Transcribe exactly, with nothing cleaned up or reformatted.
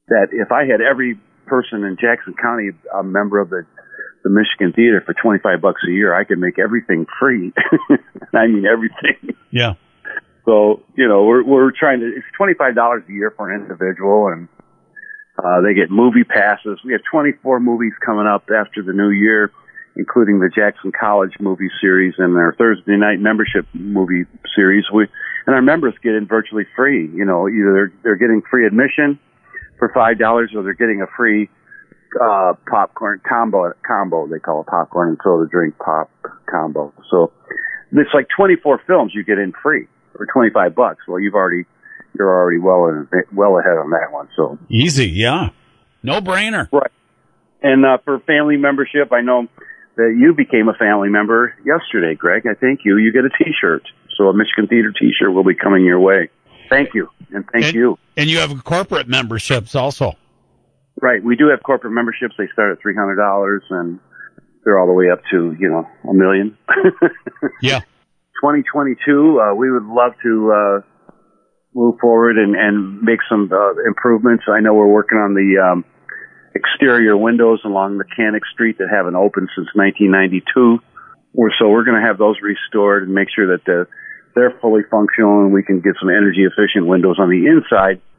that if I had every person in Jackson County a member of the the Michigan Theater for twenty-five bucks a year, I could make everything free. I mean, everything. Yeah. So, you know, we're, we're trying to, it's twenty-five dollars a year for an individual, and, uh, they get movie passes. We have twenty-four movies coming up after the new year, including the Jackson College movie series and our Thursday night membership movie series. We, and our members get in virtually free. You know, either they're, they're getting free admission for five dollars or they're getting a free uh popcorn combo combo they call it, popcorn and soda drink pop combo. So it's like twenty-four films you get in free for twenty-five bucks. Well, you've already you're already well in, well ahead on that one. So easy, yeah, no brainer. Right. And uh for family membership, I know that you became a family member yesterday, Greg. I thank you. You get a T-shirt. So a Michigan Theater T-shirt will be coming your way. Thank you, and thank and, you. And you have corporate memberships also. Right. We do have corporate memberships. They start at three hundred dollars, and they're all the way up to, you know, a million. Yeah. twenty twenty-two, uh, we would love to uh, move forward and, and make some uh, improvements. I know we're working on the um, exterior windows along Mechanic Street that haven't opened since nineteen ninety-two. We're, so we're going to have those restored and make sure that the, they're fully functional and we can get some energy-efficient windows on the inside